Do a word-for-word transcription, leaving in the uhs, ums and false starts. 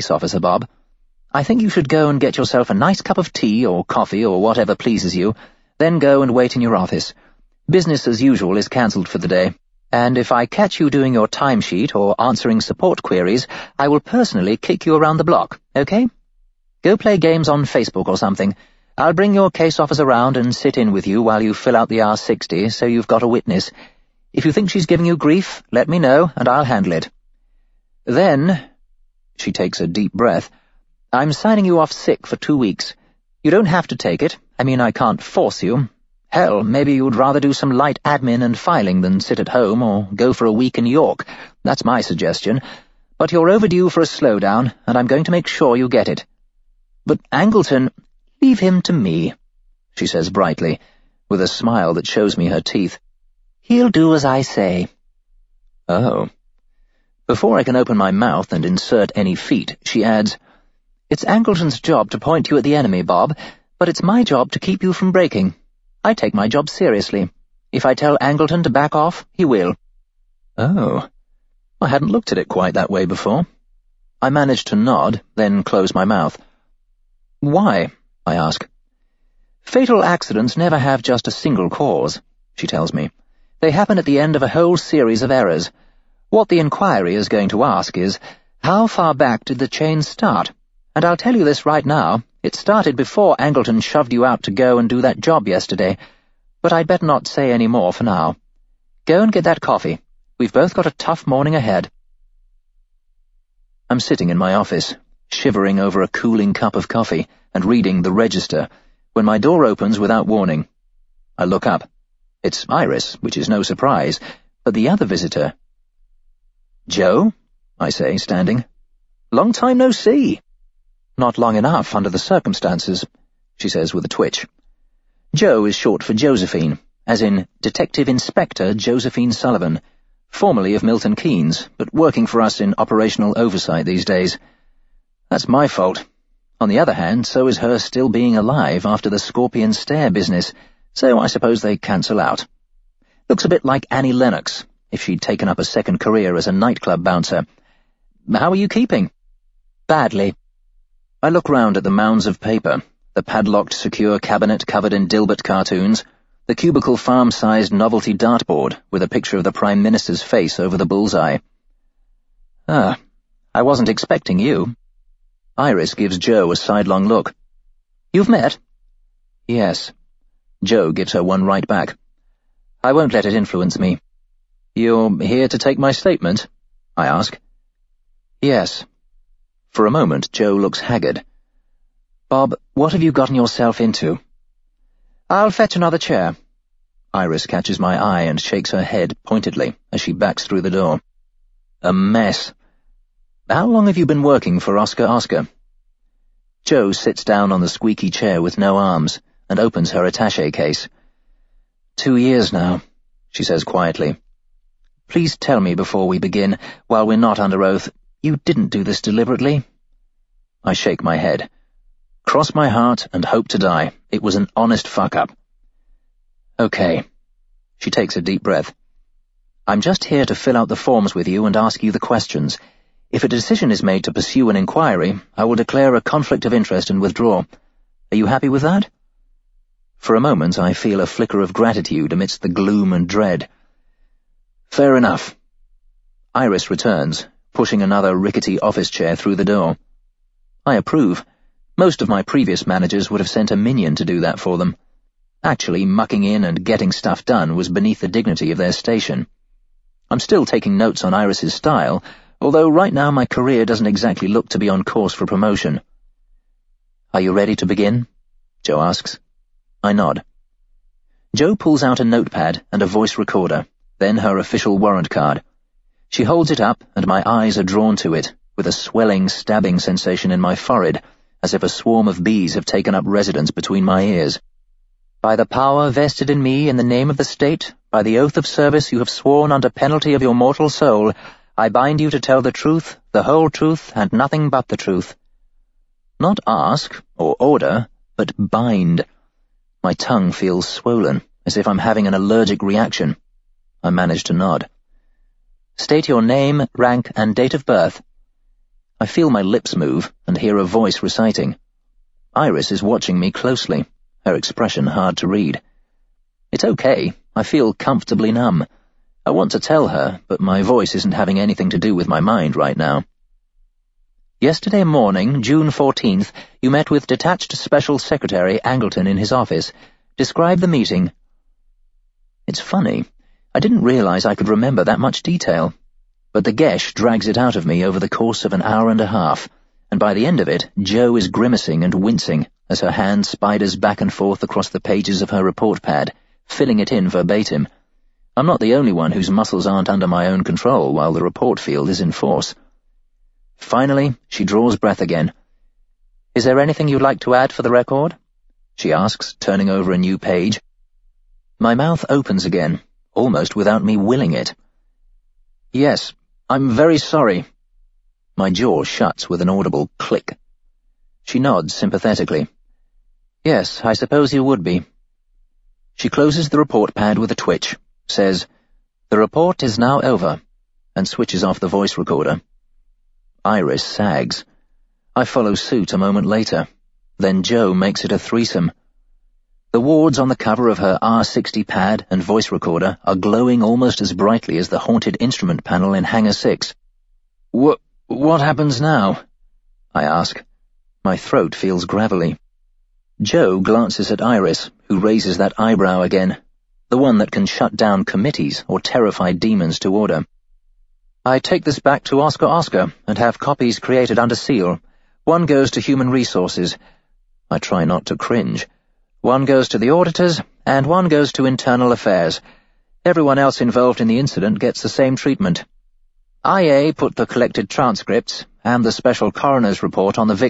case officer, Bob. I think you should go and get yourself a nice cup of tea or coffee or whatever pleases you, then go and wait in your office. Business as usual is cancelled for the day, and if I catch you doing your timesheet or answering support queries, I will personally kick you around the block, okay? Go play games on Facebook or something. I'll bring your case officer around and sit in with you while you fill out the R sixty, so you've got a witness. If you think she's giving you grief, let me know, and I'll handle it. Then," she takes a deep breath, "I'm signing you off sick for two weeks. You don't have to take it. I mean, I can't force you. Hell, maybe you'd rather do some light admin and filing than sit at home or go for a week in York. That's my suggestion. But you're overdue for a slowdown, and I'm going to make sure you get it. But Angleton, leave him to me," she says brightly, with a smile that shows me her teeth. "He'll do as I say." Oh. Before I can open my mouth and insert any feet, she adds, "It's Angleton's job to point you at the enemy, Bob, but it's my job to keep you from breaking. I take my job seriously. If I tell Angleton to back off, he will." Oh. I hadn't looked at it quite that way before. I managed to nod, then close my mouth. "Why?" I ask. "Fatal accidents never have just a single cause," she tells me. "They happen at the end of a whole series of errors. What the inquiry is going to ask is, how far back did the chain start? And I'll tell you this right now, it started before Angleton shoved you out to go and do that job yesterday. But I'd better not say any more for now. Go and get that coffee. We've both got a tough morning ahead." I'm sitting in my office, shivering over a cooling cup of coffee and reading the register, when my door opens without warning. I look up. It's Iris, which is no surprise, but the other visitor. "Joe?" I say, standing. "Long time no see." "Not long enough under the circumstances," she says with a twitch. Joe is short for Josephine, as in Detective Inspector Josephine Sullivan, formerly of Milton Keynes, but working for us in operational oversight these days. That's my fault. On the other hand, so is her still being alive after the Scorpion Stare business, so I suppose they cancel out. Looks a bit like Annie Lennox, if she'd taken up a second career as a nightclub bouncer. "How are you keeping?" "Badly." I look round at the mounds of paper, the padlocked secure cabinet covered in Dilbert cartoons, the cubicle farm-sized novelty dartboard with a picture of the Prime Minister's face over the bullseye. "Ah, I wasn't expecting you." Iris gives Joe a sidelong look. "You've met?" "Yes." Joe gives her one right back. "I won't let it influence me." "You're here to take my statement?" I ask. "Yes." For a moment, Joe looks haggard. "Bob, what have you gotten yourself into?" "I'll fetch another chair." Iris catches my eye and shakes her head pointedly as she backs through the door. "A mess. How long have you been working for Oscar Oscar?" Joe sits down on the squeaky chair with no arms and opens her attaché case. "Two years now," she says quietly. "Please tell me before we begin, while we're not under oath, you didn't do this deliberately." I shake my head. Cross my heart and hope to die. It was an honest fuck-up. "Okay." She takes a deep breath. "I'm just here to fill out the forms with you and ask you the questions. If a decision is made to pursue an inquiry, I will declare a conflict of interest and withdraw. Are you happy with that?" For a moment I feel a flicker of gratitude amidst the gloom and dread. "Fair enough." Iris returns, pushing another rickety office chair through the door. I approve. Most of my previous managers would have sent a minion to do that for them. Actually, mucking in and getting stuff done was beneath the dignity of their station. I'm still taking notes on Iris's style, although right now my career doesn't exactly look to be on course for promotion. "Are you ready to begin?" Joe asks. I nod. Joe pulls out a notepad and a voice recorder, then her official warrant card. She holds it up, and my eyes are drawn to it, with a swelling, stabbing sensation in my forehead, as if a swarm of bees have taken up residence between my ears. "By the power vested in me in the name of the state, by the oath of service you have sworn under penalty of your mortal soul, I bind you to tell the truth, the whole truth, and nothing but the truth." Not ask, or order, but bind. My tongue feels swollen, as if I'm having an allergic reaction. I manage to nod. "State your name, rank, and date of birth." I feel my lips move and hear a voice reciting. Iris is watching me closely, her expression hard to read. It's okay. I feel comfortably numb. I want to tell her, but my voice isn't having anything to do with my mind right now. Yesterday morning, June fourteenth, you met with Detached Special Secretary Angleton in his office. Describe the meeting. It's funny. I didn't realize I could remember that much detail. But the Gesh drags it out of me over the course of an hour and a half, and by the end of it, Jo is grimacing and wincing as her hand spiders back and forth across the pages of her report pad, filling it in verbatim. I'm not the only one whose muscles aren't under my own control while the report field is in force. Finally, she draws breath again. Is there anything you'd like to add for the record? She asks, turning over a new page. My mouth opens again, almost without me willing it. Yes, I'm very sorry. My jaw shuts with an audible click. She nods sympathetically. Yes, I suppose you would be. She closes the report pad with a twitch, says, The report is now over, and switches off the voice recorder. Iris sags. I follow suit a moment later. Then Jo makes it a threesome. The wards on the cover of her R sixty pad and voice recorder are glowing almost as brightly as the haunted instrument panel in Hangar six. What, what happens now? I ask. My throat feels gravelly. Jo glances at Iris, who raises that eyebrow again, the one that can shut down committees or terrify demons to order. I take this back to Oscar Oscar and have copies created under seal. One goes to Human Resources. I try not to cringe. One goes to the auditors, and one goes to Internal Affairs. Everyone else involved in the incident gets the same treatment. I A put the collected transcripts and the special coroner's report on the victim.